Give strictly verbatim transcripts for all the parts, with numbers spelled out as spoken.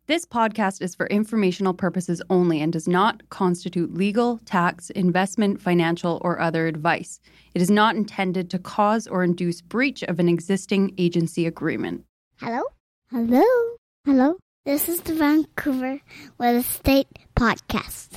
This podcast is for informational purposes only and does not constitute legal, tax, investment, financial, or other advice. It is not intended to cause or induce breach of an existing agency agreement. Hello? Hello? Hello? This is the Vancouver Real Estate Podcast.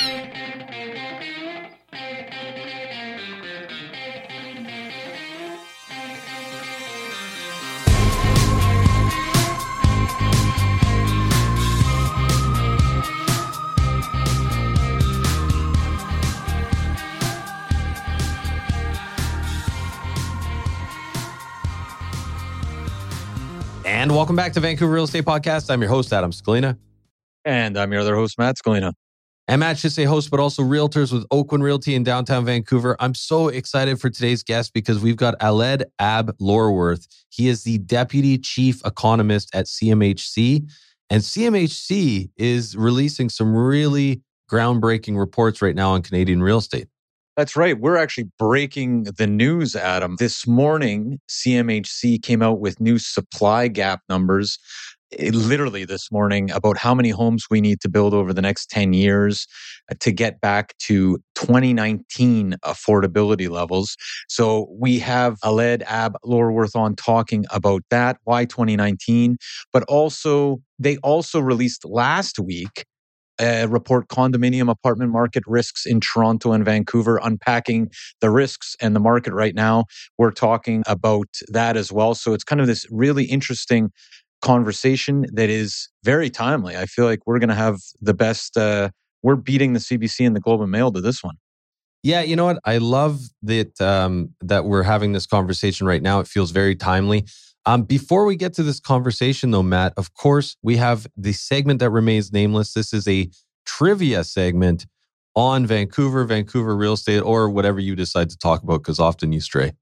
And welcome back to Vancouver Real Estate Podcast. I'm your host, Adam Scalina. And I'm your other host, Matt Scalina. And Matt should say host, but also realtors with Oakwyn Realty in downtown Vancouver. I'm so excited for today's guest because we've got Aled Ab-Lorworth. He is the Deputy Chief Economist at C M H C. And C M H C is releasing some really groundbreaking reports right now on Canadian real estate. That's right. We're actually breaking the news, Adam. This morning, C M H C came out with new supply gap numbers, it, literally this morning, about how many homes we need to build over the next ten years to get back to twenty nineteen affordability levels. So we have Aled Ab-Lorworth on talking about that, why twenty nineteen, but also they also released last week Uh, report condominium apartment market risks in Toronto and Vancouver, unpacking the risks and the market right now. We're talking about that as well. So it's kind of this really interesting conversation that is very timely. I feel like we're going to have the best, uh, we're beating the C B C and the Globe and Mail to this one. Yeah, you know what? I love that um, that we're having this conversation right now. It feels very timely. Um, before we get to this conversation though, Matt, of course, we have the segment that remains nameless. This is a trivia segment on Vancouver, Vancouver real estate, or whatever you decide to talk about, because often you stray.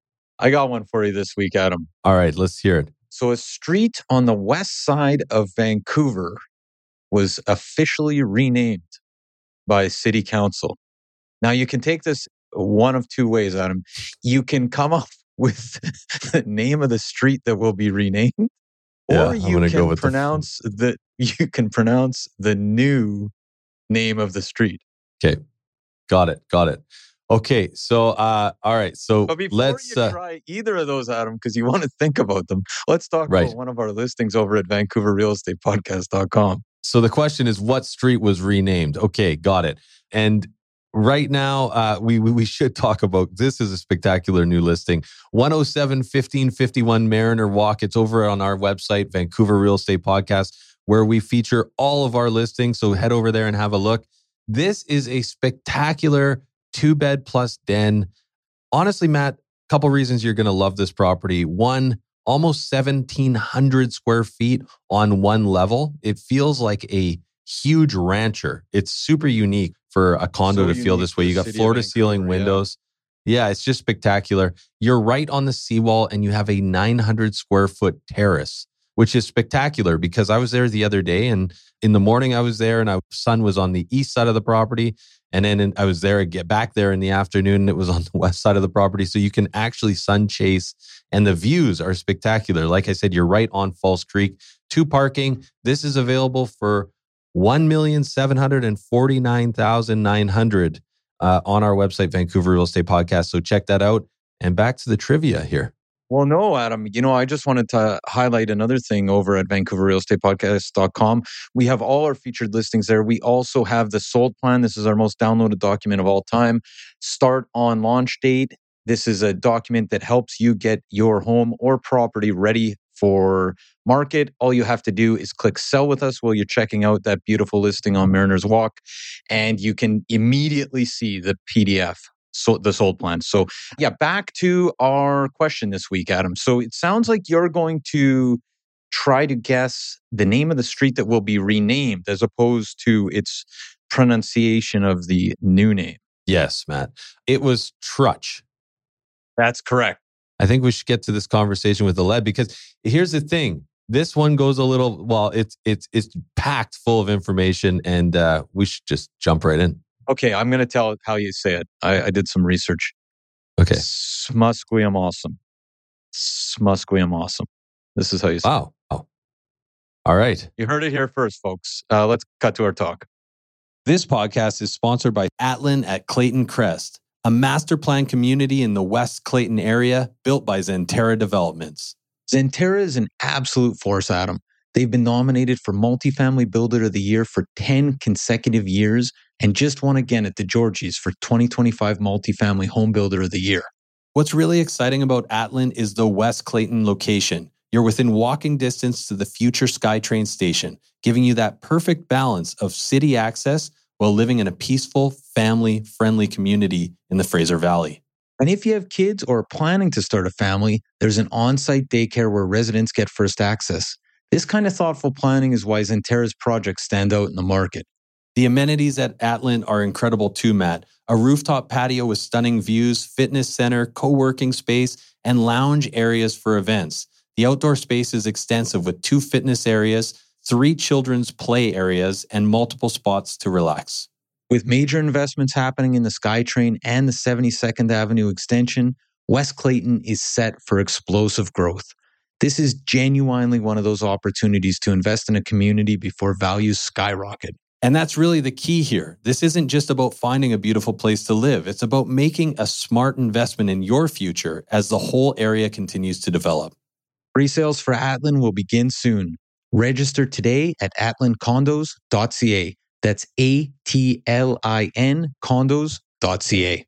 I got one for you this week, Adam. All right, let's hear it. So a street on the west side of Vancouver was officially renamed by City Council. Now you can take this one of two ways, Adam. You can come up with the name of the street that will be renamed, yeah, or you can go with pronounce the, the you can pronounce the new name of the street. Okay, got it, got it. Okay, so uh, all right, so but before let's you uh, try either of those, Adam, because you want to think about them, let's talk right. about one of our listings over at Vancouver Real Estate Podcast dot com. So the question is, what street was renamed? Okay, got it. And right now, uh, we, we we should talk about, this is a spectacular new listing. one oh seven fifteen fifty-one Mariner Walk. It's over on our website, Vancouver Real Estate Podcast, where we feature all of our listings. So head over there and have a look. This is a spectacular two-bed plus den. Honestly, Matt, a couple reasons you're going to love this property. One, almost seventeen hundred square feet on one level. It feels like a huge rancher. It's super unique for a condo So to feel this way. You got floor to ceiling windows. Yeah. yeah, it's just spectacular. You're right on the seawall and you have a nine hundred square foot terrace, which is spectacular because I was there the other day and in the morning I was there and our sun was on the east side of the property. And then in, I was there, get back there in the afternoon and it was on the west side of the property. So you can actually sun chase and the views are spectacular. Like I said, you're right on False Creek. Two parking. This is available for one million seven hundred forty-nine thousand nine hundred uh, on our website, Vancouver Real Estate Podcast. So check that out. And back to the trivia here. Well, no, Adam, you know, I just wanted to highlight another thing over at Vancouver Real Estate Podcast dot com. We have all our featured listings there. We also have the sold plan. This is our most downloaded document of all time. Start on launch date. This is a document that helps you get your home or property ready for market. All you have to do is click sell with us while you're checking out that beautiful listing on Mariners Walk, and you can immediately see the P D F, so the sold plan. So yeah, back to our question this week, Adam. So it sounds like you're going to try to guess the name of the street that will be renamed as opposed to its pronunciation of the new name. Yes, Matt. It was Trutch. That's correct. I think we should get to this conversation with Aled because here's the thing. This one goes a little, well, it's it's it's packed full of information and uh, we should just jump right in. Okay, I'm going to tell how you say it. I, I did some research. Okay. Smusqueam awesome. Smusqueam awesome. This is how you say wow. it. Wow. All right. You heard it here first, folks. Uh, let's cut to our talk. This podcast is sponsored by Atlin at Clayton Crest, a master plan community in the West Clayton area built by Zenterra Developments. Zenterra is an absolute force, Adam. They've been nominated for Multifamily Builder of the Year for ten consecutive years and just won again at the Georgies for twenty twenty-five Multifamily Home Builder of the Year. What's really exciting about Atlin is the West Clayton location. You're within walking distance to the future SkyTrain station, giving you that perfect balance of city access while living in a peaceful, family-friendly community in the Fraser Valley. And if you have kids or are planning to start a family, there's an on-site daycare where residents get first access. This kind of thoughtful planning is why Zenterra's projects stand out in the market. The amenities at Atlin are incredible too, Matt. A rooftop patio with stunning views, fitness center, co-working space, and lounge areas for events. The outdoor space is extensive with two fitness areas, three children's play areas, and multiple spots to relax. With major investments happening in the SkyTrain and the seventy-second Avenue extension, West Clayton is set for explosive growth. This is genuinely one of those opportunities to invest in a community before values skyrocket. And that's really the key here. This isn't just about finding a beautiful place to live. It's about making a smart investment in your future as the whole area continues to develop. Pre-sales for Atlin will begin soon. Register today at atlin condos dot c a. That's A T L I N condos dot c a.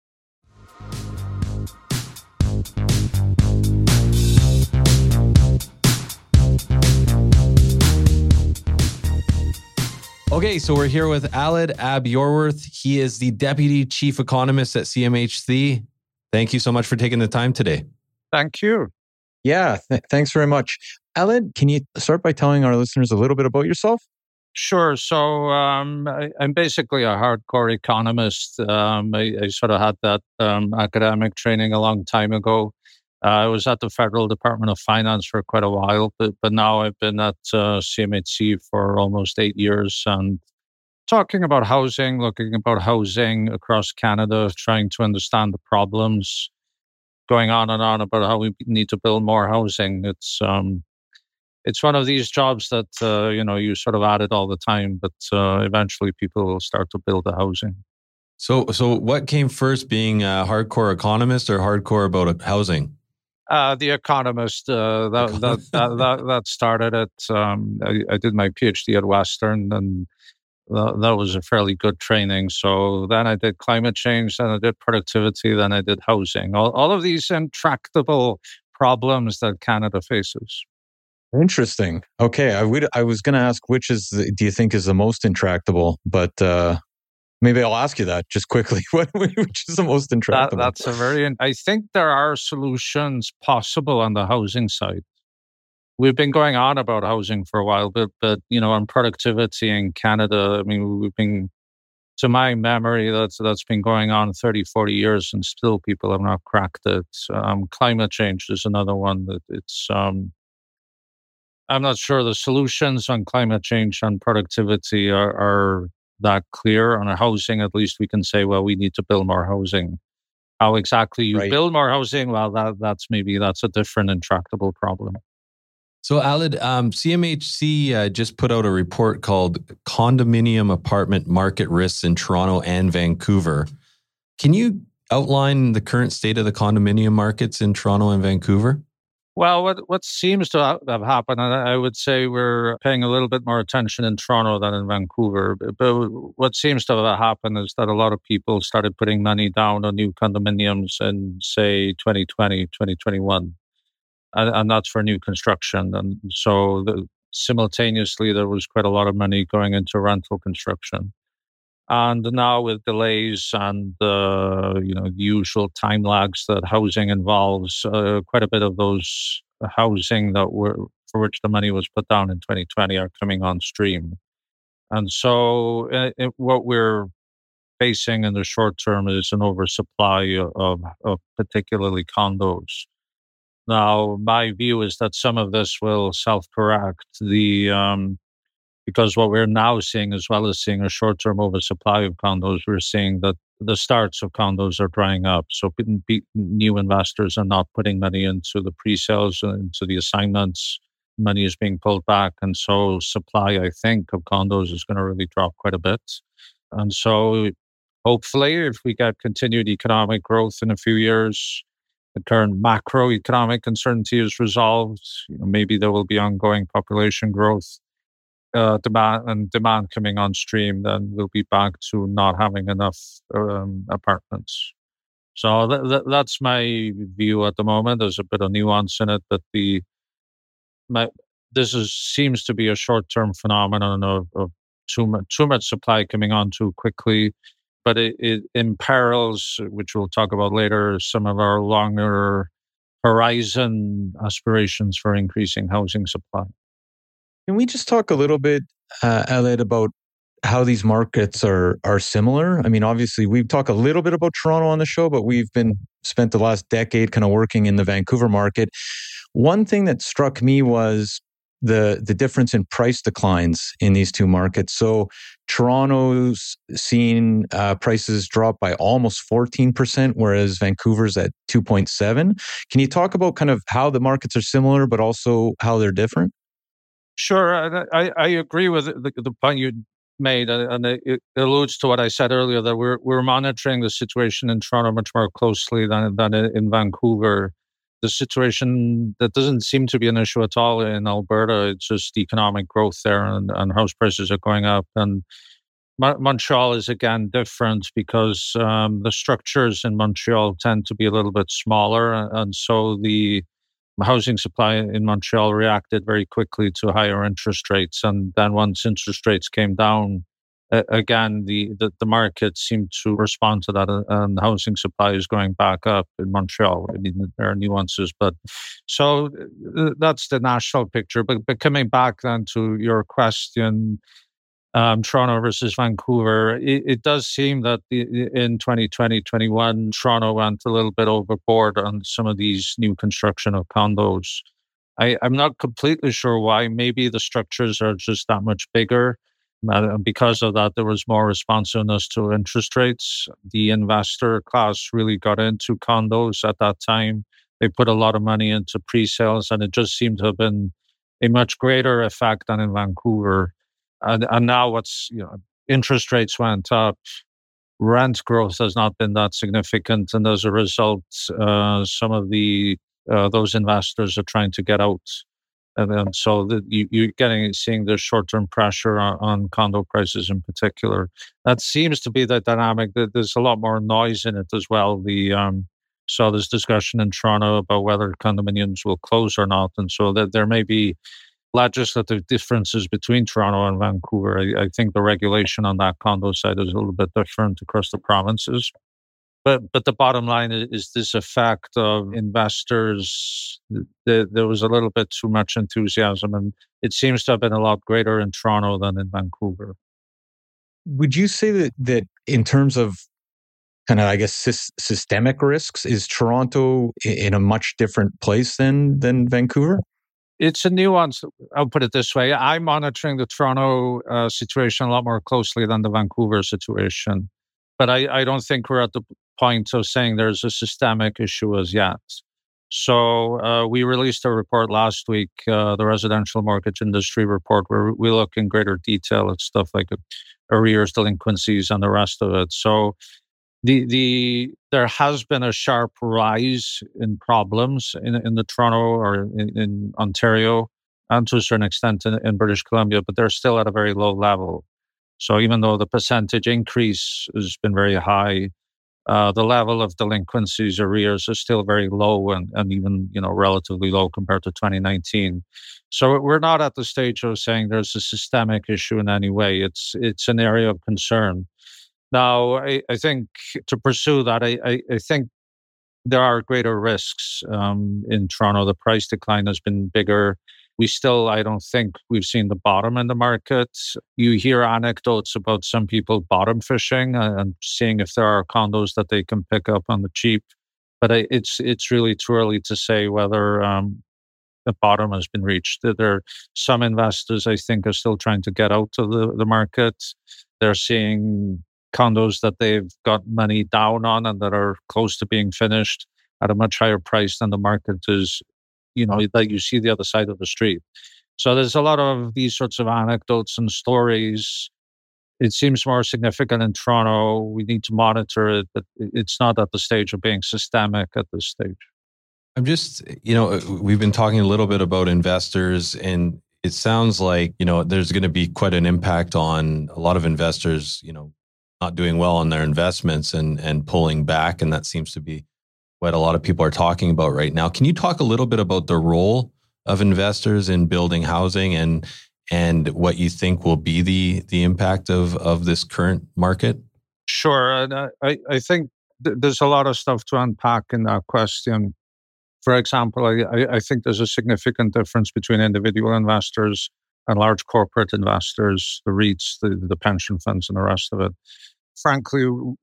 Okay, so we're here with Aled Abu-Yorwerth. He is the Deputy Chief Economist at C M H C. Thank you so much for taking the time today. Thank you. Yeah, th- thanks very much. Aled, can you start by telling our listeners a little bit about yourself? Sure. So um, I, I'm basically a hardcore economist. Um, I, I sort of had that um, academic training a long time ago. Uh, I was at the Federal Department of Finance for quite a while, but, but now I've been at uh, C M H C for almost eight years and talking about housing, looking about housing across Canada, trying to understand the problems, going on and on about how we need to build more housing. It's um, it's one of these jobs that uh, you know you sort of at it all the time, but uh, eventually people will start to build the housing. So, so what came first, being a hardcore economist or hardcore about housing? Uh, the Economist, uh, that, that, that, that, that started it. Um, I, I did my PhD at Western, and that, that was a fairly good training. So then I did climate change, then I did productivity, then I did housing. All, all of these intractable problems that Canada faces. Interesting. Okay, I would. I was going to ask which is the, do you think is the most intractable, but uh, maybe I'll ask you that just quickly. What which is the most intractable? That, that's a very. I think there are solutions possible on the housing side. We've been going on about housing for a while, but but you know, on productivity in Canada, I mean, we've been, to my memory, that's that's been going on thirty, forty years, and still people have not cracked it. Um, climate change is another one that it's. Um, I'm not sure the solutions on climate change and productivity are, are that clear. On housing, at least we can say, well, we need to build more housing. How exactly you Right. build more housing, well, that that's maybe that's a different intractable problem. So, Aled, um, C M H C uh, just put out a report called Condominium Apartment Market Risks in Toronto and Vancouver. Can you outline the current state of the condominium markets in Toronto and Vancouver? Well, what what seems to ha- have happened, and I would say we're paying a little bit more attention in Toronto than in Vancouver. But, but what seems to have happened is that a lot of people started putting money down on new condominiums in, say, twenty twenty, twenty twenty-one. And, and that's for new construction. And so the, simultaneously, there was quite a lot of money going into rental construction. And now with delays and uh, you know the usual time lags that housing involves, uh, quite a bit of those housing that were for which the money was put down in twenty twenty are coming on stream. And so uh, it, what we're facing in the short term is an oversupply of, of particularly condos. Now, my view is that some of this will self-correct. The um, Because what we're now seeing, as well as seeing a short-term oversupply of condos, we're seeing that the starts of condos are drying up. So new investors are not putting money into the pre-sales, into the assignments. money is being pulled back. And so supply, I think, of condos is going to really drop quite a bit. And so hopefully, if we get continued economic growth in a few years, the current macroeconomic uncertainty is resolved, you know, maybe there will be ongoing population growth, uh, demand and demand coming on stream, then we'll be back to not having enough um, apartments. So th- th- that's my view at the moment. There's a bit of nuance in it, but the my, this is seems to be a short-term phenomenon of, of too much too much supply coming on too quickly, but it, it imperils, which we'll talk about later, some of our longer horizon aspirations for increasing housing supply. Can we just talk a little bit, uh, Elliot, about how these markets are are similar? I mean, obviously, we've talked a little bit about Toronto on the show, but we've been spent the last decade kind of working in the Vancouver market. One thing that struck me was the the difference in price declines in these two markets. So Toronto's seen uh, prices drop by almost fourteen percent, whereas Vancouver's at two point seven. Can you talk about kind of how the markets are similar, but also how they're different? Sure. I, I agree with the, the point you made, and it alludes to what I said earlier, that we're we're monitoring the situation in Toronto much more closely than, than in Vancouver. The situation that doesn't seem to be an issue at all in Alberta, it's just economic growth there, and, and house prices are going up. And Mo- Montreal is again different because um, the structures in Montreal tend to be a little bit smaller, and so the housing supply in Montreal reacted very quickly to higher interest rates. And then once interest rates came down, uh, again, the, the, the market seemed to respond to that, uh, and housing supply is going back up in Montreal. I mean, there are nuances, but so uh, that's the national picture. But, but coming back then to your question, Um, Toronto versus Vancouver, it, it does seem that the, in twenty twenty, twenty-one, Toronto went a little bit overboard on some of these new construction of condos. I, I'm not completely sure why. Maybe the structures are just that much bigger. Uh, because of that, there was more responsiveness to interest rates. The investor class really got into condos at that time. They put a lot of money into pre-sales, and it just seemed to have been a much greater effect than in Vancouver. And, and now what's, you know, interest rates went up, rent growth has not been that significant. And as a result, uh, some of the, uh, those investors are trying to get out. And then so the, you, you're getting, seeing the short-term pressure on, on condo prices in particular. That seems to be the dynamic. There's a lot more noise in it as well. The, um, so there's discussion in Toronto about whether condominiums will close or not. And so that there may be legislative differences between Toronto and Vancouver. I, I think the regulation on that condo side is a little bit different across the provinces. But but the bottom line is, is this effect of investors. The, there was a little bit too much enthusiasm, and it seems to have been a lot greater in Toronto than in Vancouver. Would you say that that in terms of kind of, I guess, sy- systemic risks, is Toronto in a much different place than than Vancouver? It's a nuance. I'll put it this way. I'm monitoring the Toronto uh, situation a lot more closely than the Vancouver situation. But I, I don't think we're at the point of saying there's a systemic issue as yet. So uh, we released a report last week, uh, the residential mortgage industry report, where we look in greater detail at stuff like arrears, delinquencies, and the rest of it. So The the there has been a sharp rise in problems in in the Toronto or in, in Ontario, and to a certain extent in, in British Columbia, but they're still at a very low level. So even though the percentage increase has been very high, uh, the level of delinquencies, arrears, is still very low, and, and even, you know, relatively low compared to twenty nineteen. So we're not at the stage of saying there's a systemic issue in any way. It's it's an area of concern. Now, I, I think to pursue that, I, I, I think there are greater risks um, in Toronto. The price decline has been bigger. We still, I don't think we've seen the bottom in the market. You hear anecdotes about some people bottom fishing and seeing if there are condos that they can pick up on the cheap. But I, it's it's really too early to say whether um, the bottom has been reached. There are some investors, I think, are still trying to get out of the, the market. They're seeing condos that they've got money down on and that are close to being finished at a much higher price than the market is you know, that you see the other side of the street. So there's a lot of these sorts of anecdotes and stories. It seems more significant in Toronto. We need to monitor it, but it's not at the stage of being systemic at this stage. I'm just, you know, we've been talking a little bit about investors, and it sounds like, you know, there's going to be quite an impact on a lot of investors, you know, not doing well on their investments and and pulling back. And that seems to be what a lot of people are talking about right now. Can you talk a little bit about the role of investors in building housing and and what you think will be the the impact of of this current market? Sure. And I, I think th- there's a lot of stuff to unpack in that question. For example, I, I think there's a significant difference between individual investors and large corporate investors, the REITs, the, the pension funds, and the rest of it. Frankly,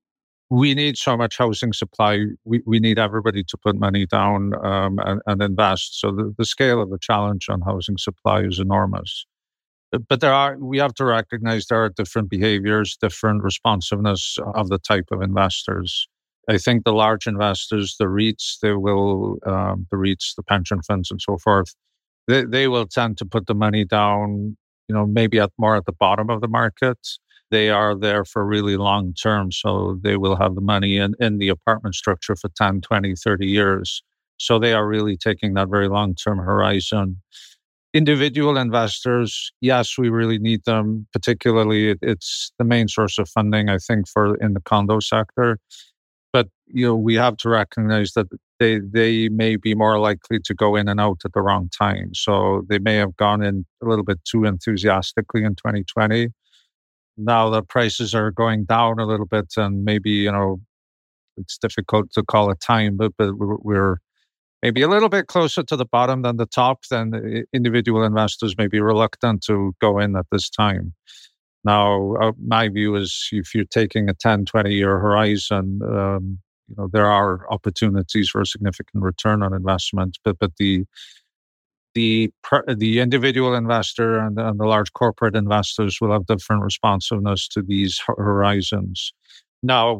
we need so much housing supply. We, we need everybody to put money down um, and, and invest. So the, the scale of the challenge on housing supply is enormous. But there are, we have to recognize there are different behaviors, different responsiveness of the type of investors. I think the large investors, the REITs, they will, um, the REITs, the pension funds, and so forth, they they will tend to put the money down, you know, maybe at more at the bottom of the market. They are there for really long term, so they will have the money in, in the apartment structure for ten, twenty, thirty years. So they are really taking that very long term horizon. Individual investors, yes, we really need them. Particularly, it, it's the main source of funding, I think, for in the condo sector. But you know, we have to recognize that they they may be more likely to go in and out at the wrong time. So they may have gone in a little bit too enthusiastically in twenty twenty. Now the prices are going down a little bit, and maybe, you know, it's difficult to call a time, but but we're maybe a little bit closer to the bottom than the top. Then individual investors may be reluctant to go in at this time. Now, uh, my view is if you're taking a ten, twenty-year horizon, um, you know, there are opportunities for a significant return on investment. But but the the the individual investor and, and the large corporate investors will have different responsiveness to these horizons. Now,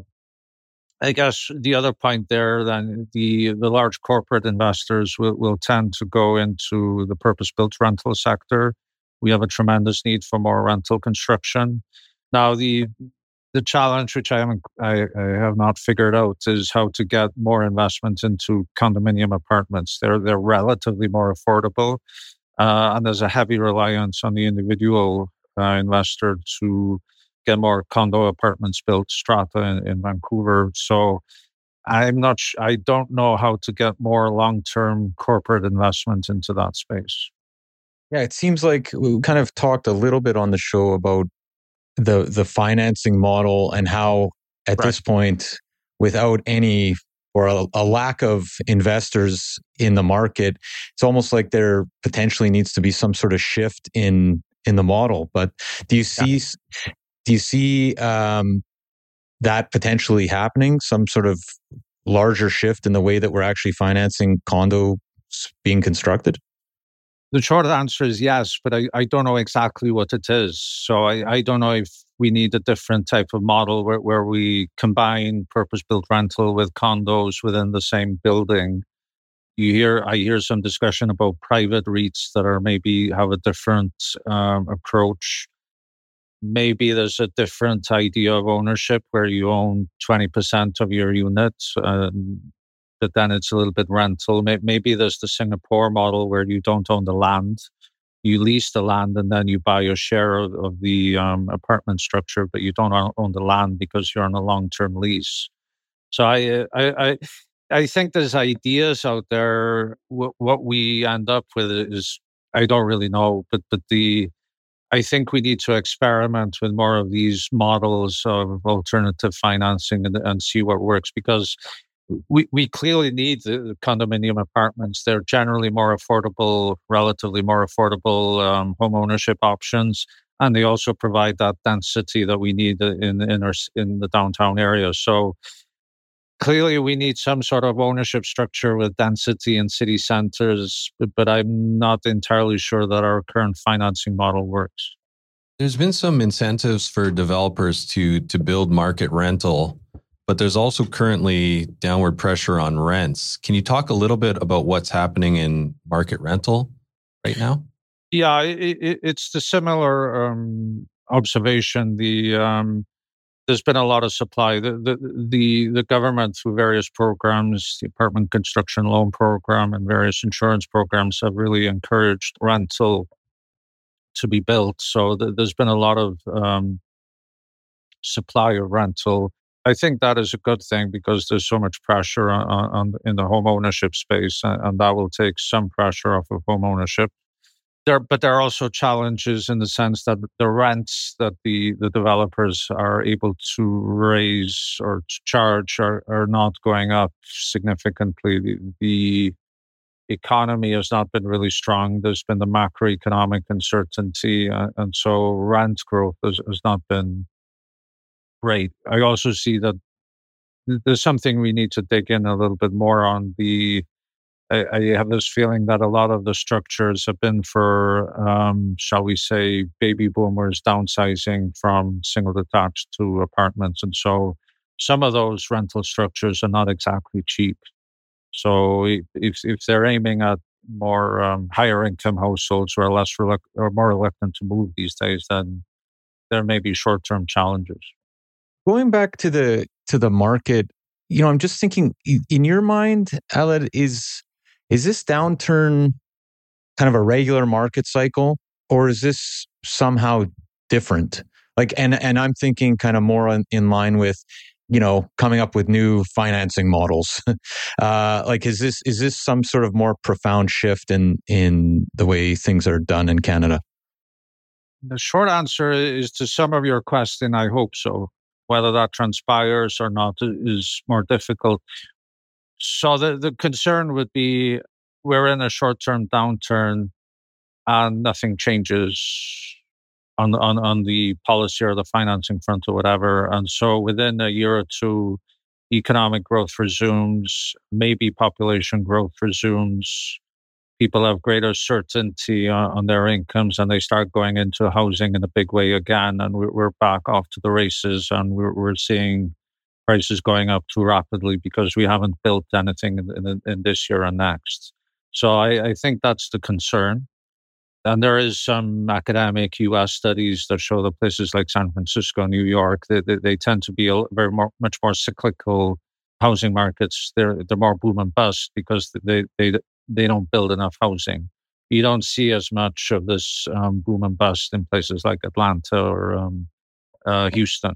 I guess the other point there, then the the large corporate investors will, will tend to go into the purpose-built rental sector. We have a tremendous need for more rental construction. Now, the the challenge, which I haven't, I, I have not figured out, is how to get more investment into condominium apartments. They're they're relatively more affordable, uh, and there's a heavy reliance on the individual uh, investor to get more condo apartments built, strata in, in Vancouver. So I'm not. Sh- I don't know how to get more long-term corporate investment into that space. Yeah, it seems like we kind of talked a little bit on the show about the the financing model and how at right. this point, without any or a, a lack of investors in the market, it's almost like there potentially needs to be some sort of shift in in the model. But do you see yeah. do you see um, that potentially happening? Some sort of larger shift in the way that we're actually financing condos being constructed? The short answer is yes, but I, I don't know exactly what it is. So I, I don't know if we need a different type of model where, where we combine purpose-built rental with condos within the same building. You hear, I hear some discussion about private REITs that are maybe have a different um, approach. Maybe there's a different idea of ownership where you own twenty percent of your unit. Um, but then it's a little bit rental. Maybe there's the Singapore model where you don't own the land. You lease the land and then you buy your share of, of the um, apartment structure, but you don't own the land because you're on a long-term lease. So I, I, I, I think there's ideas out there. W- what we end up with is, I don't really know, but but the, I think we need to experiment with more of these models of alternative financing and, and see what works, because We we clearly need the condominium apartments. They're generally more affordable, relatively more affordable um, home ownership options, and they also provide that density that we need in in our in the downtown area. So clearly, we need some sort of ownership structure with density in city centers. But, but I'm not entirely sure that our current financing model works. There's been some incentives for developers to to build market rental. but there's also currently downward pressure on rents. Can you talk a little bit about what's happening in market rental right now? Yeah, it, it, it's the similar um, observation. The um, there's been a lot of supply. The, the the the government, through various programs, the apartment construction loan program and various insurance programs, have really encouraged rental to be built. So th- there's been a lot of um, supply of rental. I think that is a good thing because there's so much pressure on, on in the home ownership space, and, and that will take some pressure off of home ownership. There, but there are also challenges in the sense that the rents that the, the developers are able to raise or to charge are, are not going up significantly. The, the economy has not been really strong. There's been the macroeconomic uncertainty, uh, and so rent growth has, has not been great. I also see that there's something we need to dig in a little bit more on. The I, I have this feeling that a lot of the structures have been for, um, shall we say, baby boomers downsizing from single detached to apartments. And so some of those rental structures are not exactly cheap. So if if they're aiming at more um, higher income households who are less reluct- or more reluctant to move these days, then there may be short term challenges. Going back to the to the market, you know, I'm just thinking, in your mind, Aled, is is this downturn kind of a regular market cycle, or is this somehow different? Like, and and I'm thinking kind of more in, in line with, you know, coming up with new financing models. uh, like, is this is this some sort of more profound shift in in the way things are done in Canada? The short answer is to some of your question, I hope so. Whether that transpires or not is more difficult. So the, the concern would be we're in a short-term downturn and nothing changes on, on, on the policy or the financing front or whatever. And so within a year or two, economic growth resumes, maybe population growth resumes, people have greater certainty on, on their incomes, and they start going into housing in a big way again. And we're, we're back off to the races, and we're, we're seeing prices going up too rapidly because we haven't built anything in, in, in this year and next. So I, I think that's the concern. And there is some academic U S studies that show that places like San Francisco, New York, they, they, they tend to be a very more, much more cyclical housing markets. They're they're more boom and bust because they they they don't build enough housing. You don't see as much of this um, boom and bust in places like Atlanta or um, uh, Houston.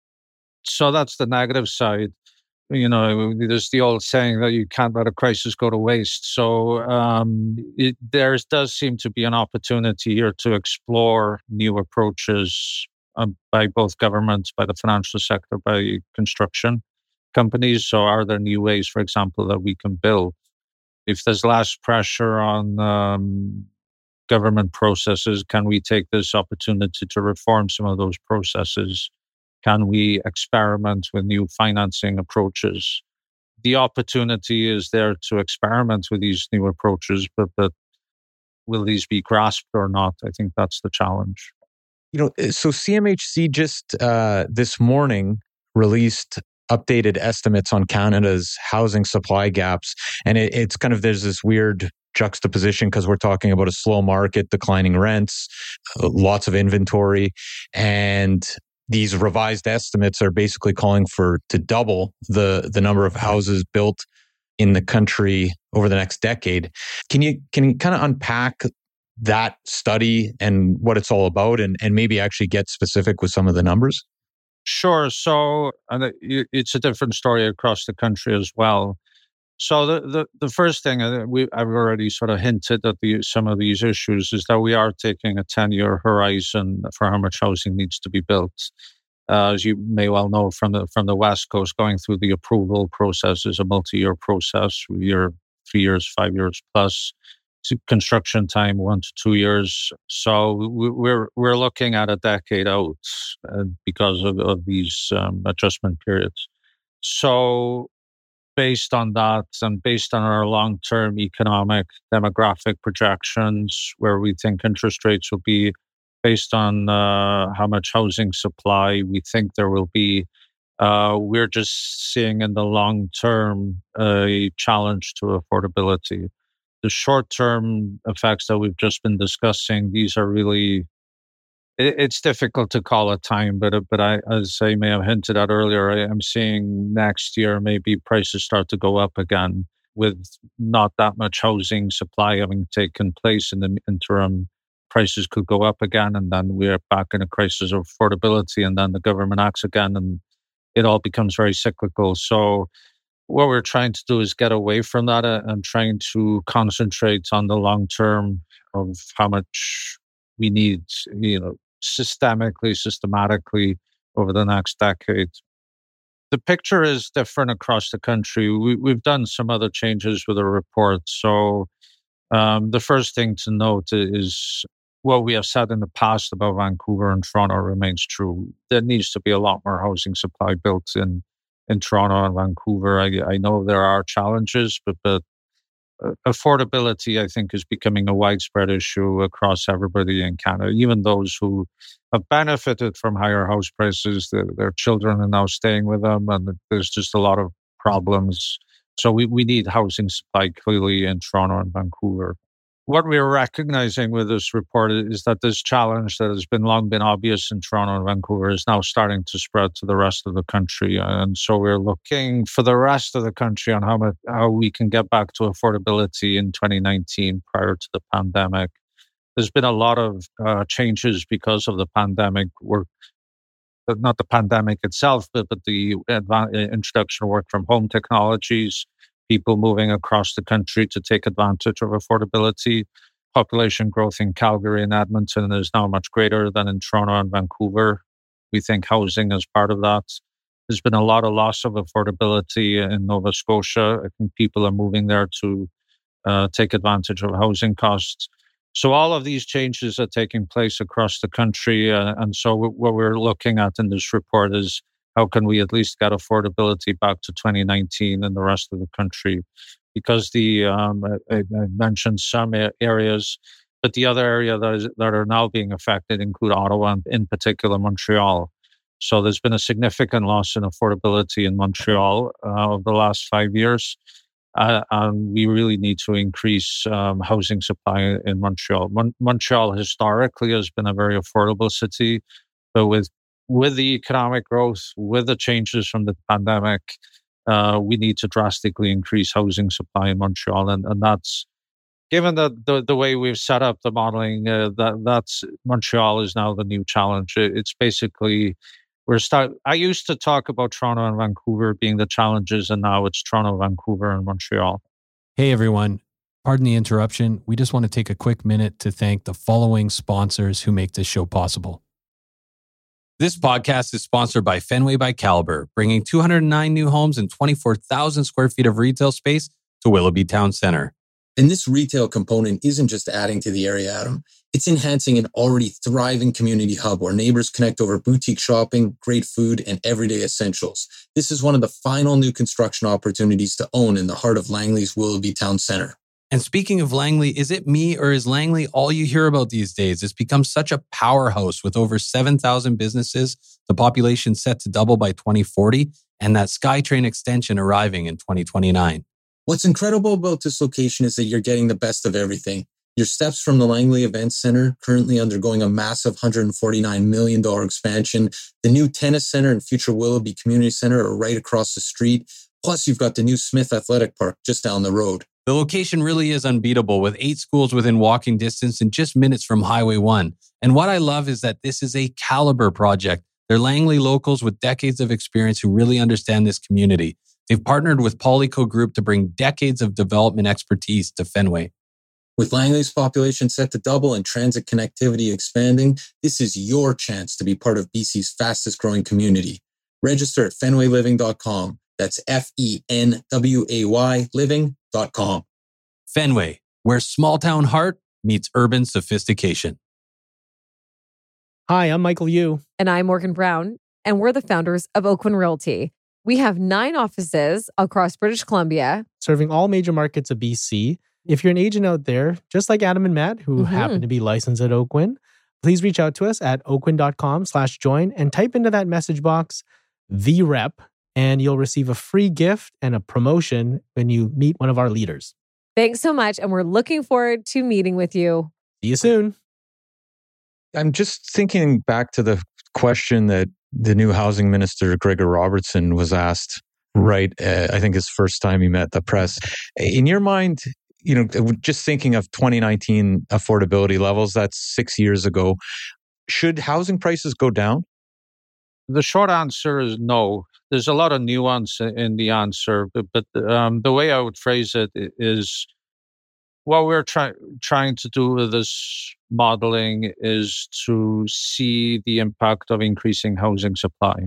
So that's the negative side. You know, there's the old saying that you can't let a crisis go to waste. So um, it, there does seem to be an opportunity here to explore new approaches um, by both governments, by the financial sector, by construction companies. So are there new ways, for example, that we can build? If there's less pressure on um, government processes, can we take this opportunity to reform some of those processes? Can we experiment with new financing approaches? The opportunity is there to experiment with these new approaches, but, but will these be grasped or not? I think that's the challenge. You know, so C M H C just uh, this morning released updated estimates on Canada's housing supply gaps. And it, it's kind of, there's this weird juxtaposition because we're talking about a slow market, declining rents, lots of inventory, and these revised estimates are basically calling for to double the the number of houses built in the country over the next decade. Can you can you kind of unpack that study and what it's all about, and, and maybe actually get specific with some of the numbers? Sure. So and it's a different story across the country as well. So the, the, the first thing, we, I've already sort of hinted at the, some of these issues, is that we are taking a ten-year horizon for how much housing needs to be built. Uh, as you may well know from the from the West Coast, going through the approval process is a multi-year process, year, three years, five years plus. Construction time, one to two years. So we're we're looking at a decade out uh, because of, of these um, adjustment periods. So based on that and based on our long-term economic demographic projections, where we think interest rates will be, based on uh, how much housing supply we think there will be, Uh, we're just seeing in the long term a challenge to affordability. The short term effects that we've just been discussing, these are really, it, it's difficult to call a time, but but I, as I may have hinted at earlier, I am seeing next year maybe prices start to go up again with not that much housing supply having taken place in the interim. Prices could go up again, and then we're back in a crisis of affordability, and then the government acts again, and it all becomes very cyclical. So what we're trying to do is get away from that and trying to concentrate on the long term of how much we need, you know, systemically, systematically over the next decade. The picture is different across the country. We, we've done some other changes with the report. So um, the first thing to note is what we have said in the past about Vancouver and Toronto remains true. There needs to be a lot more housing supply built in, in Toronto and Vancouver. I, I know there are challenges, but, but affordability, I think, is becoming a widespread issue across everybody in Canada. Even those who have benefited from higher house prices, their, their children are now staying with them, and there's just a lot of problems. So we, we need housing supply clearly in Toronto and Vancouver. What we're recognizing with this report is that this challenge that has been long been obvious in Toronto and Vancouver is now starting to spread to the rest of the country. And so we're looking for the rest of the country on how much, how we can get back to affordability in twenty nineteen prior to the pandemic. There's been a lot of uh, changes because of the pandemic. We're, not the pandemic itself, but, but the adva- introduction of work from home technologies, people moving across the country to take advantage of affordability. Population growth in Calgary and Edmonton is now much greater than in Toronto and Vancouver. We think housing is part of that. There's been a lot of loss of affordability in Nova Scotia. I think people are moving there to uh, take advantage of housing costs. So all of these changes are taking place across the country. Uh, and so w- what we're looking at in this report is how can we at least get affordability back to twenty nineteen in the rest of the country? Because the um, I, I mentioned some areas, but the other area that is that are now being affected include Ottawa and in particular Montreal. So there's been a significant loss in affordability in Montreal uh, over the last five years. Uh, and we really need to increase um, housing supply in Montreal. Mon- Montreal historically has been a very affordable city, but with with the economic growth, with the changes from the pandemic, uh, we need to drastically increase housing supply in Montreal. And, and that's, given that the, the way we've set up the modeling, uh, that that's Montreal is now the new challenge. It, it's basically, we're start. I used to talk about Toronto and Vancouver being the challenges, and now it's Toronto, Vancouver, and Montreal. Hey, everyone. Pardon the interruption. We just want to take a quick minute to thank the following sponsors who make this show possible. This podcast is sponsored by Fenway by Caliber, bringing two hundred nine new homes and twenty-four thousand square feet of retail space to Willoughby Town Center. And this retail component isn't just adding to the area, Adam. It's enhancing an already thriving community hub where neighbors connect over boutique shopping, great food, and everyday essentials. This is one of the final new construction opportunities to own in the heart of Langley's Willoughby Town Center. And speaking of Langley, is it me or is Langley all you hear about these days? It's become such a powerhouse with over seven thousand businesses, the population set to double by twenty forty, and that SkyTrain extension arriving in twenty twenty-nine. What's incredible about this location is that you're getting the best of everything. Your steps from the Langley Events Center, currently undergoing a massive one hundred forty-nine million dollars expansion. The new tennis center and future Willoughby Community Center are right across the street. Plus, you've got the new Smith Athletic Park just down the road. The location really is unbeatable, with eight schools within walking distance and just minutes from Highway one. And what I love is that this is a caliber project. They're Langley locals with decades of experience who really understand this community. They've partnered with Polyco Group to bring decades of development expertise to Fenway. With Langley's population set to double and transit connectivity expanding, this is your chance to be part of B C's fastest growing community. Register at fenway living dot com. That's F E N W A Y living dot com. Fenway, where small town heart meets urban sophistication. Hi, I'm Michael Yu. And I'm Morgan Brown, and we're the founders of Oakwyn Realty. We have nine offices across British Columbia, serving all major markets of B C. If you're an agent out there, just like Adam and Matt, who mm-hmm. happen to be licensed at Oakwyn, please reach out to us at oakwyn dot com slash join and type into that message box, the rep, and you'll receive a free gift and a promotion when you meet one of our leaders. Thanks so much, and we're looking forward to meeting with you. See you soon. I'm just thinking back to the question that the new housing minister, Gregor Robertson, was asked, right? Uh, I think his first time he met the press. In your mind, you know, just thinking of twenty nineteen affordability levels, that's six years ago. Should housing prices go down? The short answer is no. There's a lot of nuance in the answer, but, but um, the way I would phrase it is what we're try- trying to do with this modeling is to see the impact of increasing housing supply.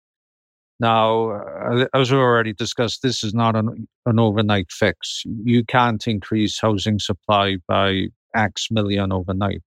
Now, as we already discussed, this is not an, an overnight fix. You can't increase housing supply by X million overnight.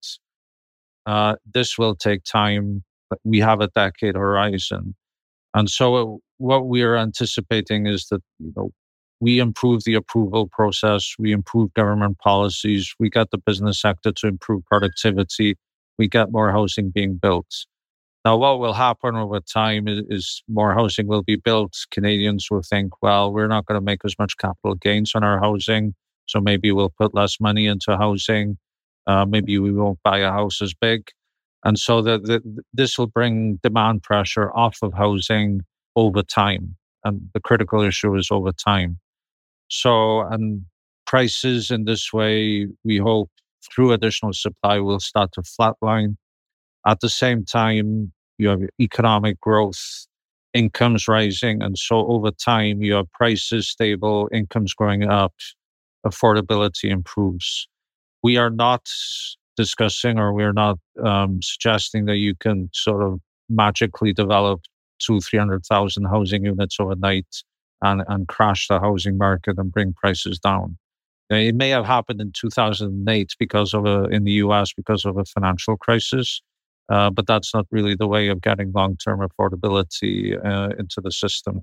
Uh, this will take time. We have a decade horizon. And so what we are anticipating is that, you know, we improve the approval process, we improve government policies, we get the business sector to improve productivity, we get more housing being built. Now, what will happen over time is, is more housing will be built. Canadians will think, well, we're not going to make as much capital gains on our housing, so maybe we'll put less money into housing. Uh, maybe we won't buy a house as big. And so the, the, this will bring demand pressure off of housing over time. And the critical issue is over time. So, and prices in this way, we hope through additional supply will start to flatline. At the same time, you have economic growth, incomes rising. And so over time, you have prices stable, incomes going up, affordability improves. We are not discussing or we're not um, suggesting that you can sort of magically develop two, three hundred thousand housing units overnight and, and crash the housing market and bring prices down. It may have happened in two thousand eight because of a, in the U S because of a financial crisis, uh, but that's not really the way of getting long-term affordability uh, into the system.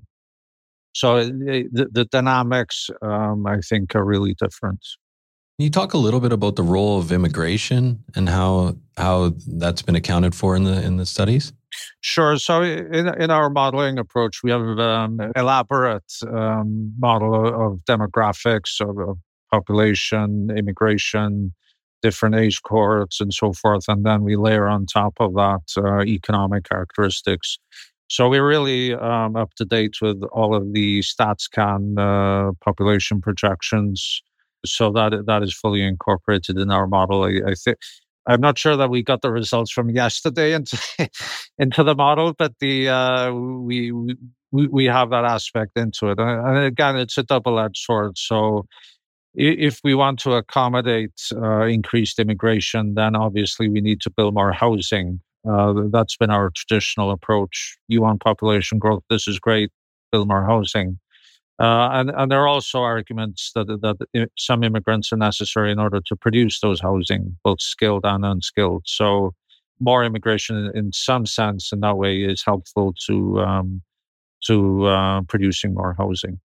So the, the dynamics, um, I think, are really different. Can you talk a little bit about the role of immigration and how how that's been accounted for in the in the studies? Sure. So in in our modeling approach, we have um, an elaborate um, model of demographics, of, of population, immigration, different age cohorts, and so forth. And then we layer on top of that uh, economic characteristics. So we're really um, up to date with all of the StatsCan uh, population projections. So that that is fully incorporated in our model. I, I think I'm not sure that we got the results from yesterday into into the model, but the uh, we we we have that aspect into it. And again, it's a double-edged sword. So if we want to accommodate uh, increased immigration, then obviously we need to build more housing. Uh, that's been our traditional approach. You want population growth? This is great. Build more housing. Uh, and, and there are also arguments that, that some immigrants are necessary in order to produce those housing, both skilled and unskilled. So more immigration in, in some sense in that way is helpful to um, to uh, producing more housing.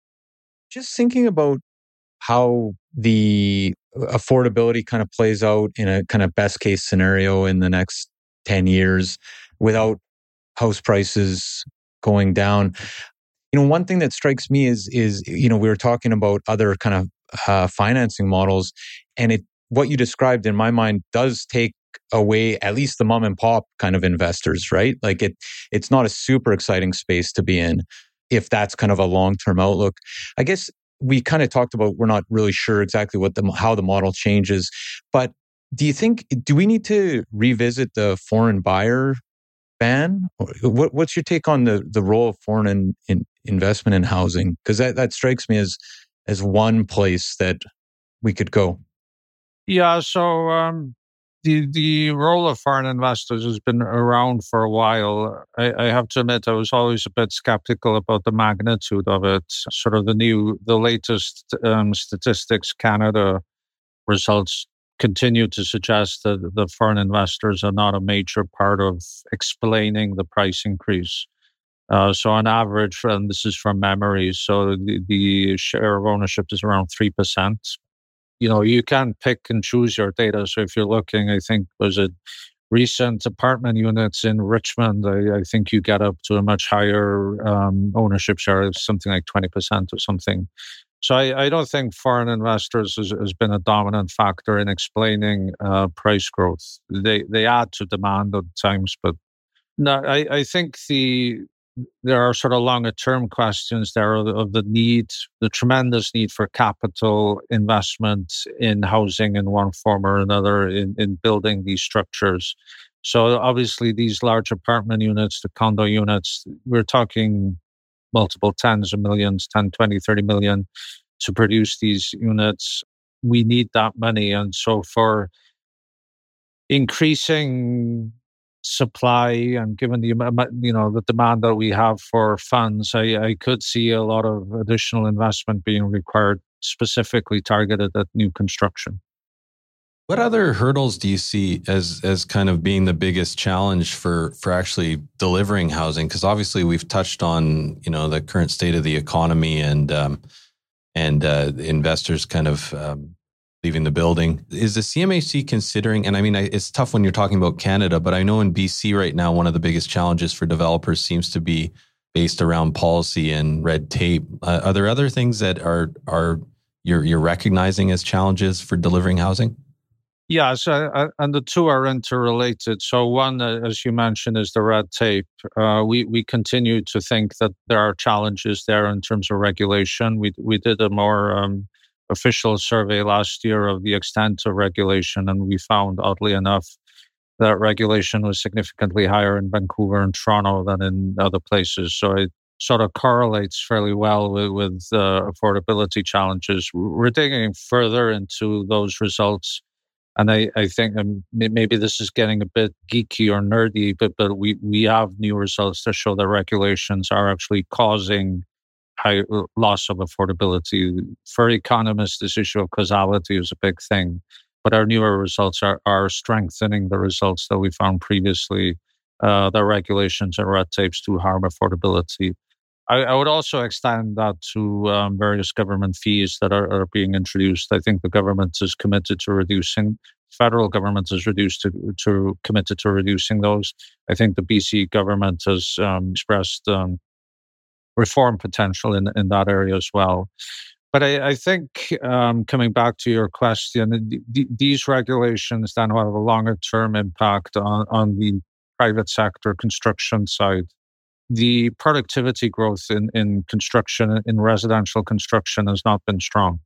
Just thinking about how the affordability kind of plays out in a kind of best case scenario in the next ten years without house prices going down. You know, one thing that strikes me is, is you know, we were talking about other kind of uh, financing models, and it what you described in my mind does take away at least the mom and pop kind of investors, right? Like it, it's not a super exciting space to be in if that's kind of a long-term outlook. I guess we kind of talked about we're not really sure exactly what the how the model changes, but do you think do we need to revisit the foreign buyer ban? What, what's your take on the, the role of foreign in, in investment in housing? Because that, that strikes me as as one place that we could go. Yeah, so um, the the role of foreign investors has been around for a while. I, I have to admit, I was always a bit skeptical about the magnitude of it. Sort of the new, the latest um, Statistics Canada results continue to suggest that the foreign investors are not a major part of explaining the price increase. Uh, so on average, and this is from memory, so the, the share of ownership is around three percent. You know, you can pick and choose your data. So if you're looking, I think, was it recent apartment units in Richmond, I, I think you get up to a much higher um, ownership share, something like twenty percent or something. So I, I don't think foreign investors has, has been a dominant factor in explaining uh, price growth. They they add to demand at times, but no, I, I think the there are sort of longer term questions there of, of the need, the tremendous need for capital investment in housing in one form or another, in, in building these structures. So obviously these large apartment units, the condo units, we're talking multiple tens of millions, ten, twenty, thirty million to produce these units. We need that money. And so for increasing supply and given the you know the demand that we have for funds, I, I could see a lot of additional investment being required, specifically targeted at new construction. What other hurdles do you see as as kind of being the biggest challenge for for actually delivering housing? Because obviously we've touched on you know the current state of the economy and um, and uh, investors kind of um, leaving the building. Is the C M H C considering, and I mean, it's tough when you're talking about Canada, but I know in B C right now, one of the biggest challenges for developers seems to be based around policy and red tape. Uh, are there other things that are are you're you're recognizing as challenges for delivering housing? Yeah, so, uh, and the two are interrelated. So one, uh, as you mentioned, is the red tape. Uh, we we continue to think that there are challenges there in terms of regulation. We we did a more um, official survey last year of the extent of regulation, and we found, oddly enough, that regulation was significantly higher in Vancouver and Toronto than in other places. So it sort of correlates fairly well with, with uh, affordability challenges. We're digging further into those results. And I, I think um, maybe this is getting a bit geeky or nerdy, but, but we, we have new results that show that regulations are actually causing high loss of affordability. For economists, this issue of causality is a big thing, but our newer results are, are strengthening the results that we found previously. Uh, the regulations and red tapes to harm affordability. I, I would also extend that to um, various government fees that are, are being introduced. I think the government is committed to reducing. Federal government is reduced to, to committed to reducing those. I think the B C government has um, expressed um, reform potential in, in that area as well. But I, I think um, coming back to your question, th- these regulations then have a longer term impact on, on the private sector construction side. The productivity growth in, in construction, in residential construction, has not been strong,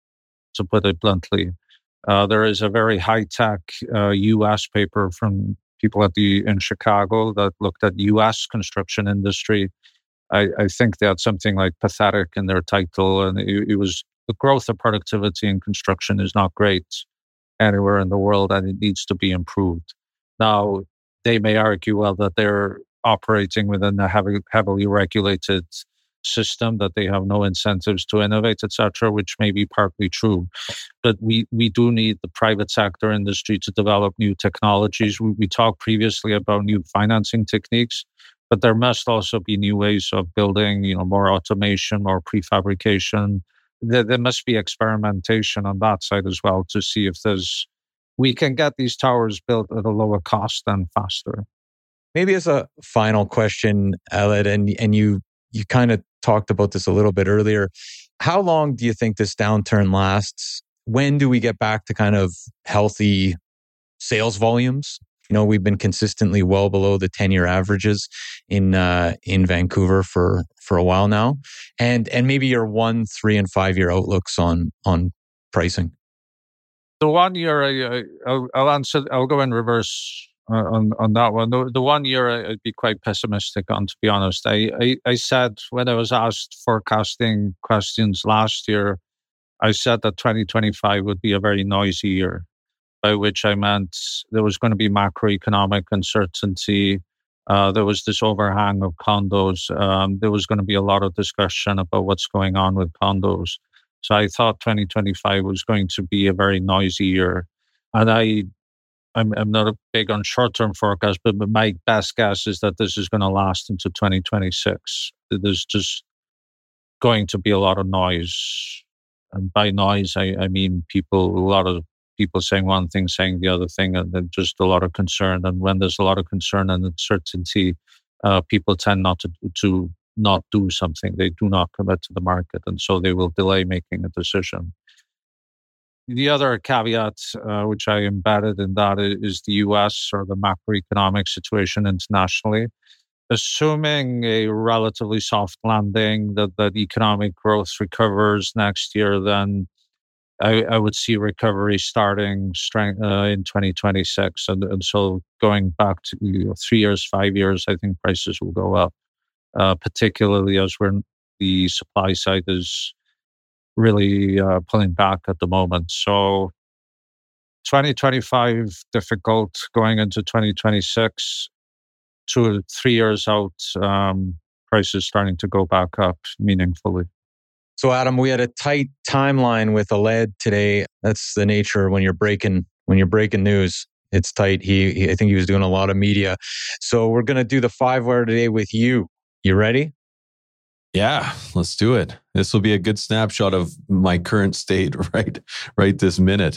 to put it bluntly. Uh, there is a very high-tech uh, U S paper from people at the in Chicago that looked at U S construction industry. I, I think they had something like pathetic in their title, and it, it was the growth of productivity in construction is not great anywhere in the world, and it needs to be improved. Now, they may argue, well, that they're operating within a heavy, heavily regulated system, that they have no incentives to innovate, et cetera, which may be partly true. But we, we do need the private sector industry to develop new technologies. We, we talked previously about new financing techniques, but there must also be new ways of building, you know, more automation, more prefabrication. There, there must be experimentation on that side as well to see if there's we can get these towers built at a lower cost and faster. Maybe as a final question, Aled, and and you you kind of talked about this a little bit earlier. How long do you think this downturn lasts? When do we get back to kind of healthy sales volumes? You know, we've been consistently well below the ten-year averages in uh, in Vancouver for for a while now, and and maybe your one, three, and five-year outlooks on on pricing. The one year, I, I'll, I'll answer. I'll go in reverse uh, on on that one. The, the one year, I'd be quite pessimistic on. To be honest, I, I I said when I was asked forecasting questions last year, I said that twenty twenty-five would be a very noisy year, by which I meant there was going to be macroeconomic uncertainty. Uh, there was this overhang of condos. Um, there was going to be a lot of discussion about what's going on with condos. So I thought twenty twenty-five was going to be a very noisy year. And I, I'm, I'm not a big on short-term forecast, but, but my best guess is that this is going to last into twenty twenty-six. There's just going to be a lot of noise. And by noise, I, I mean people, a lot of people saying one thing, saying the other thing, and then just a lot of concern. And when there's a lot of concern and uncertainty, uh, people tend not to to not do something. They do not commit to the market, and so they will delay making a decision. The other caveat, uh, which I embedded in that, is the U S or the macroeconomic situation internationally. Assuming a relatively soft landing, that, that economic growth recovers next year, then I, I would see recovery starting strength, uh, in twenty twenty-six. And, and so going back to you know, three years, five years, I think prices will go up, uh, particularly as we're, the supply side is really uh, pulling back at the moment. So twenty twenty-five, difficult. Going into twenty twenty-six, two or three years out, um, prices starting to go back up meaningfully. So, Adam, we had a tight timeline with Aled today. That's the nature when you're breaking when you're breaking news. It's tight. He, he I think he was doing a lot of media. So we're going to do the five wire today with you. You ready? Yeah, let's do it. This will be a good snapshot of my current state right, right this minute.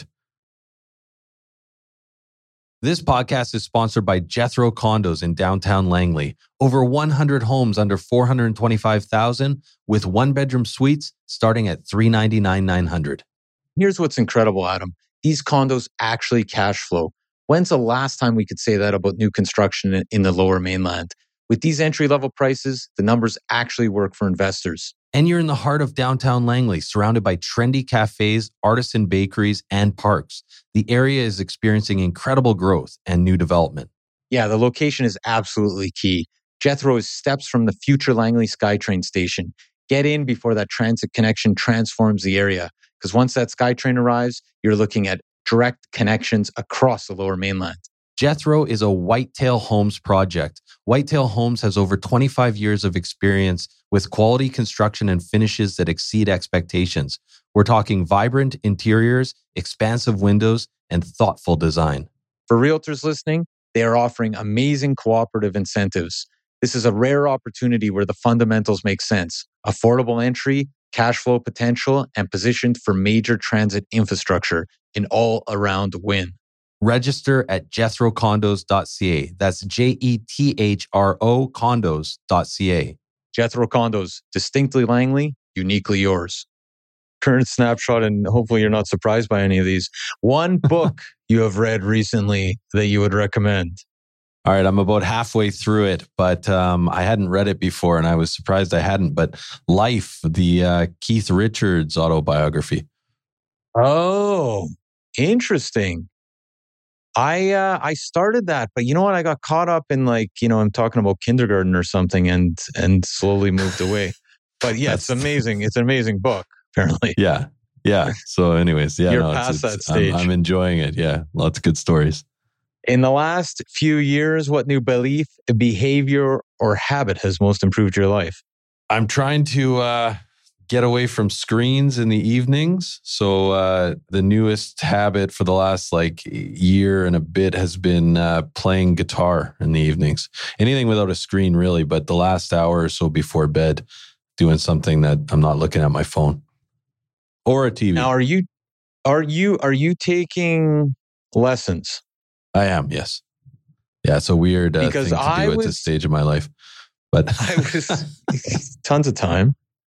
This podcast is sponsored by Jethro Condos in downtown Langley. Over one hundred homes under four hundred twenty-five thousand dollars with one-bedroom suites starting at three hundred ninety-nine thousand nine hundred dollars. Here's what's incredible, Adam. These condos actually cash flow. When's the last time we could say that about new construction in the Lower Mainland? With these entry-level prices, the numbers actually work for investors. And you're in the heart of downtown Langley, surrounded by trendy cafes, artisan bakeries, and parks. The area is experiencing incredible growth and new development. Yeah, the location is absolutely key. Jethro is steps from the future Langley SkyTrain station. Get in before that transit connection transforms the area. Because once that SkyTrain arrives, you're looking at direct connections across the Lower Mainland. Jethro is a Whitetail Homes project. Whitetail Homes has over twenty-five years of experience with quality construction and finishes that exceed expectations. We're talking vibrant interiors, expansive windows, and thoughtful design. For realtors listening, they are offering amazing cooperative incentives. This is a rare opportunity where the fundamentals make sense. Affordable entry, cash flow potential, and positioned for major transit infrastructure in all-around win. Register at jethro condos dot c a. That's J E T H R O condos dot c a. Jethro Condos, distinctly Langley, uniquely yours. Current snapshot, and hopefully you're not surprised by any of these. One book you have read recently that you would recommend. All right, I'm about halfway through it, but um, I hadn't read it before, and I was surprised I hadn't. But Life, the uh, Keith Richards autobiography. Oh, interesting. I uh, I started that, but you know what? I got caught up in like, you know, I'm talking about kindergarten or something and and slowly moved away. But yeah, it's amazing. It's an amazing book, apparently. Yeah. Yeah. So anyways, yeah. You're no, past it's, that it's, stage. I'm, I'm enjoying it. Yeah. Lots of good stories. In the last few years, what new belief, behavior, or habit has most improved your life? I'm trying to uh, get away from screens in the evenings. So uh, the newest habit for the last like year and a bit has been uh, playing guitar in the evenings. Anything without a screen, really. But the last hour or so before bed, doing something that I'm not looking at my phone or a T V. Now, are you are you are you taking lessons? I am, yes. Yeah, it's a weird uh, Because thing to I do was- at this stage of my life. But I was tons of time.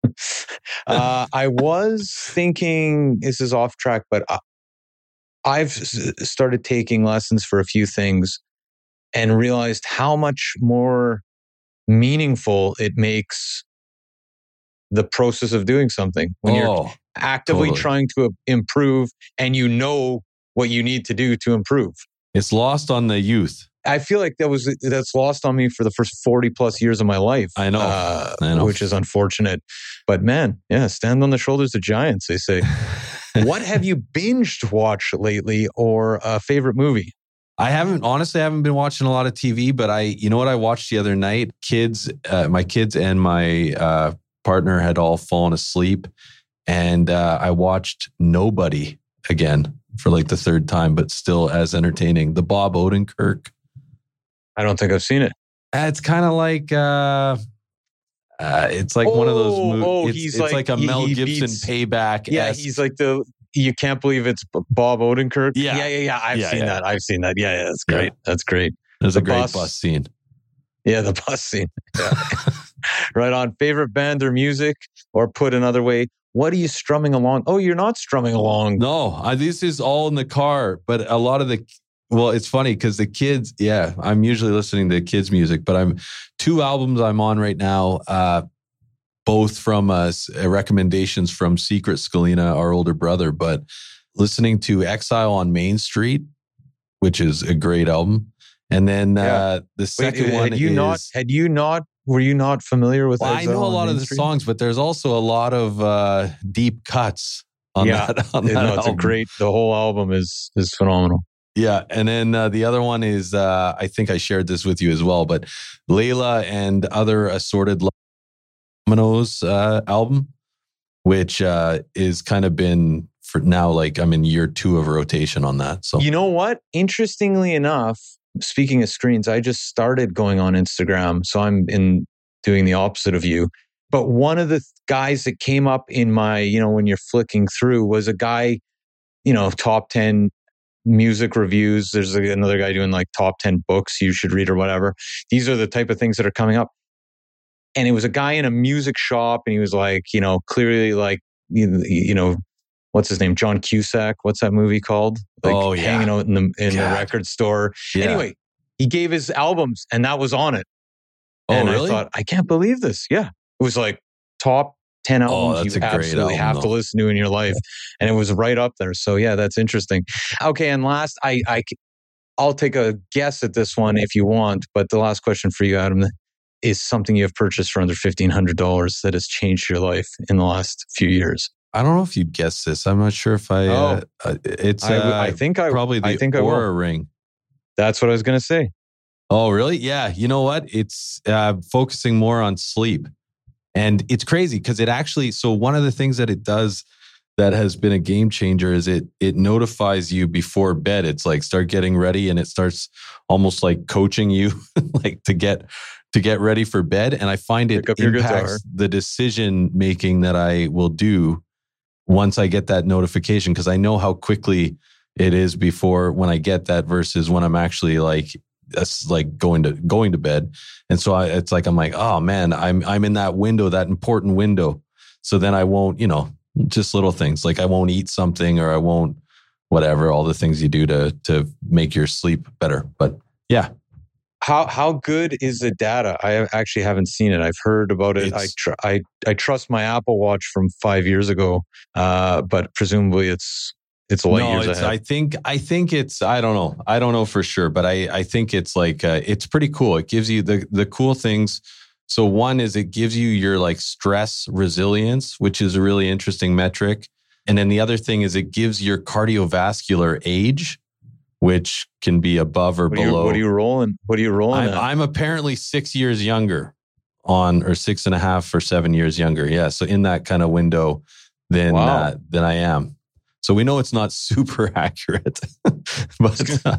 Uh, I was thinking, this is off track, but I, I've s- started taking lessons for a few things and realized how much more meaningful it makes the process of doing something when you're oh, actively totally. trying to improve and you know what you need to do to improve. it's lost on the youth. I feel like that was that's lost on me for the first forty plus years of my life. I know. uh, I know. which is unfortunate. But man, yeah, stand on the shoulders of giants, they say. What have you binged watched lately, or a favorite movie? I haven't, honestly, I haven't been watching a lot of T V, but I, you know what I watched the other night? Kids, uh, my kids and my uh, partner had all fallen asleep, and uh, I watched Nobody again for like the third time, but still as entertaining. The Bob Odenkirk. I don't think I've seen it. Uh, It's kind of like, uh, uh, it's like one of those Oh, movies. oh, it's he's it's like- like, a he- Mel he Gibson beats- payback. Yeah, he's like the you can't believe it's Bob Odenkirk. Yeah. yeah, yeah, yeah. I've Yeah, seen yeah. that. I've seen that. Yeah, yeah. That's great. Yeah. That's great. There's The a great bus. bus, scene. Yeah, the bus scene. Yeah. Right on. Favorite band or music, or put another way, what are you strumming along? Oh, you're not strumming along. No, I, this is all in the car, but a lot of the, well, it's funny because the kids, yeah, I'm usually listening to kids' music, but I'm two albums I'm on right now, uh, both from uh, recommendations from Secret Scalina, our older brother, but listening to Exile on Main Street, which is a great album. And then uh, Yeah. the second Wait, one had you is, not, had you not, were you not familiar with well, I Exile know a on lot Main of the Street? songs, but there's also a lot of uh, deep cuts on Yeah. that. On No, that it's a album. great, the whole album is is phenomenal. Yeah. And then uh, the other one is, uh, I think I shared this with you as well, but Layla and Other Assorted Dominoes uh, album, which uh, is kind of been for now, like I'm in year two of rotation on that. So, You know what? Interestingly enough, speaking of screens, I just started going on Instagram. So I'm in doing the opposite of you. But one of the th- guys that came up in my, you know, when you're flicking through was a guy, you know, top ten music reviews. There's a, another guy doing like top ten books you should read or whatever. These are the type of things that are coming up. And it was a guy in a music shop and he was like, you know, clearly like, you, you know, what's his name? John Cusack. What's that movie called? Like Oh, yeah. hanging out in the in the God. record store. yeah. Anyway, he gave his albums and that was on it. Oh, and really? I thought, I can't believe this. Yeah. It was like top ten Oh, albums that's you a great absolutely album, have to though. listen to in your life. And it was right up there. So yeah, that's interesting. Okay. And last, I, I, I'll take a guess at this one if you want. But the last question for you, Adam, is something you have purchased for under fifteen hundred dollars that has changed your life in the last few years. I don't know if you'd guess this. I'm not sure if I, uh, Oh. uh, it's I, uh, I think I probably the I think I will. Aura ring. That's what I was going to say. Oh, really? Yeah. You know what? It's uh, focusing more on sleep. And it's crazy because it actually, so one of the things that it does that has been a game changer is it it notifies you before bed. It's like start getting ready and it starts almost like coaching you like to get to get ready for bed. And I find it Pick up your impacts guitar. the decision making that I will do once I get that notification because I know how quickly it is before when I get that versus when I'm actually like that's like going to going to bed. And so I, it's like I'm like, oh man, I'm I'm in that window, that important window. So then I won't, you know, just little things like I won't eat something or I won't whatever, all the things you do to to make your sleep better. But yeah. How how good is the data? I actually haven't seen it. I've heard about it. I, It's- tr- I I trust my Apple Watch from five years ago, uh, but presumably it's it's light No, years it's, ahead. I think I think it's I don't know. I don't know for sure, but I I think it's like uh, it's pretty cool. It gives you the the cool things. So one is it gives you your like stress resilience, which is a really interesting metric. And then the other thing is it gives your cardiovascular age, which can be above or what, are you, below. what are you rolling? What are you rolling? I'm, at? I'm apparently six years younger on, or six and a half or seven years younger. Yeah. So in that kind of window than, Wow. uh, than I am. So we know it's not super accurate, but uh,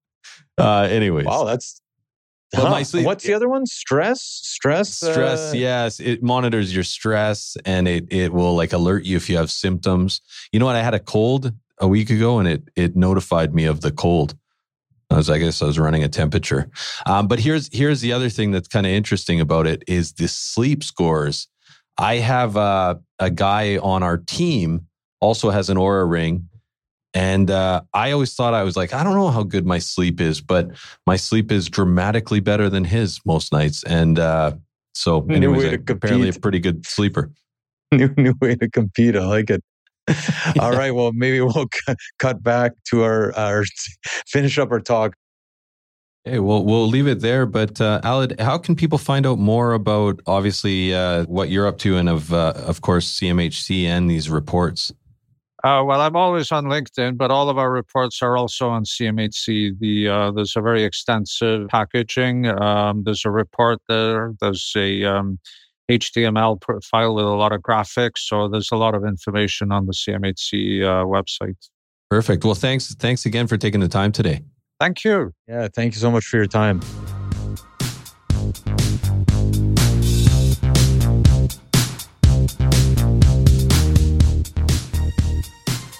uh, anyways. Wow, that's. But Huh. my sleep- What's the other one? Stress, stress, Stress, uh, yes. It monitors your stress and it it will like alert you if you have symptoms. You know what? I had a cold a week ago and it it notified me of the cold. I was, I guess I was running a temperature. Um, but here's here's the other thing that's kind of interesting about it is the sleep scores. I have uh, a guy on our team also has an Aura ring. And uh, I always thought I was like, I don't know how good my sleep is, but my sleep is dramatically better than his most nights. And uh, so, New anyways, way I'm to apparently a compete. pretty good sleeper. New new way to compete. I like it. All right. Well, maybe we'll cu- cut back to our our finish up our talk. Hey, well, we'll leave it there. But uh, Aled, how can people find out more about obviously uh, what you're up to, and of uh, of course C M H C and these reports? Uh, well, I'm always on LinkedIn, but all of our reports are also on C M H C. The uh, there's a very extensive packaging. Um, there's a report there. There's a um, H T M L file with a lot of graphics. So there's a lot of information on the C M H C uh, website. Perfect. Well, thanks. Thanks again for taking the time today. Thank you. Yeah. Thank you so much for your time.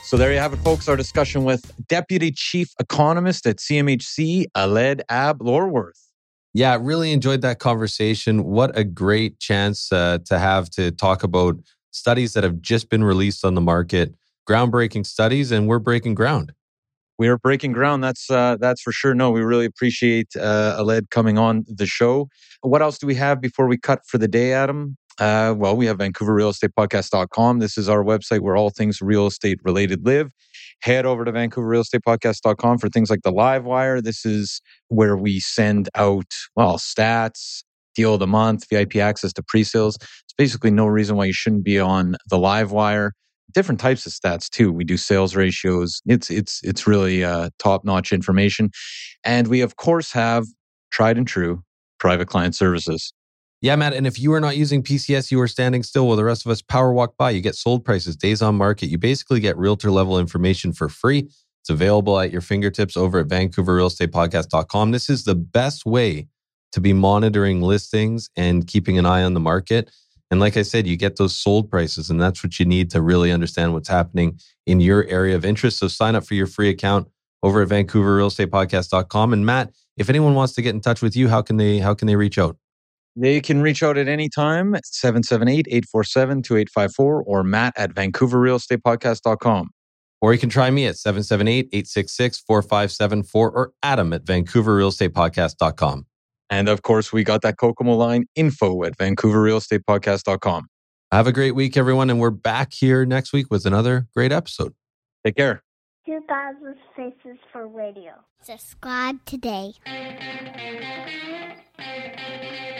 So there you have it, folks. Our discussion with Deputy Chief Economist at C M H C, Aled Ab-Lorworth. Yeah, really enjoyed that conversation. What a great chance uh, to have to talk about studies that have just been released on the market, groundbreaking studies, and we're breaking ground. We are breaking ground. That's uh, that's for sure. No, we really appreciate uh, Aled coming on the show. What else do we have before we cut for the day, Adam? Uh, well, we have Vancouver Real Estate Podcast dot com. This is our website where all things real estate related live. Head over to Vancouver Real Estate Podcast dot com for things like the Live Wire. This is where we send out, well, stats, deal of the month, V I P access to pre-sales. It's basically no reason why you shouldn't be on the Live Wire. Different types of stats too. We do sales ratios. It's it's it's really uh, top-notch information. And we, of course, have tried and true private client services. Yeah, Matt. And if you are not using P C S, you are standing still while the rest of us power walk by. You get sold prices, days on market. You basically get realtor level information for free. It's available at your fingertips over at Vancouver Real Estate Podcast dot com. This is the best way to be monitoring listings and keeping an eye on the market. And like I said, you get those sold prices, and that's what you need to really understand what's happening in your area of interest. So sign up for your free account over at Vancouver Real Estate Podcast dot com. And Matt, if anyone wants to get in touch with you, how can they how can they reach out? They can reach out at any time, seven seven eight, eight four seven, two eight five four, or Matt at Vancouver Real Estate Podcast dot com. Or you can try me at seven seven eight, eight six six, four five seven four or Adam at Vancouver Real Estate Podcast dot com. And of course, we got that Kokomo line, info at Vancouver Real Estate Podcast dot com. Have a great week, everyone. And we're back here next week with another great episode. Take care. two thousand Faces for Radio. Subscribe today.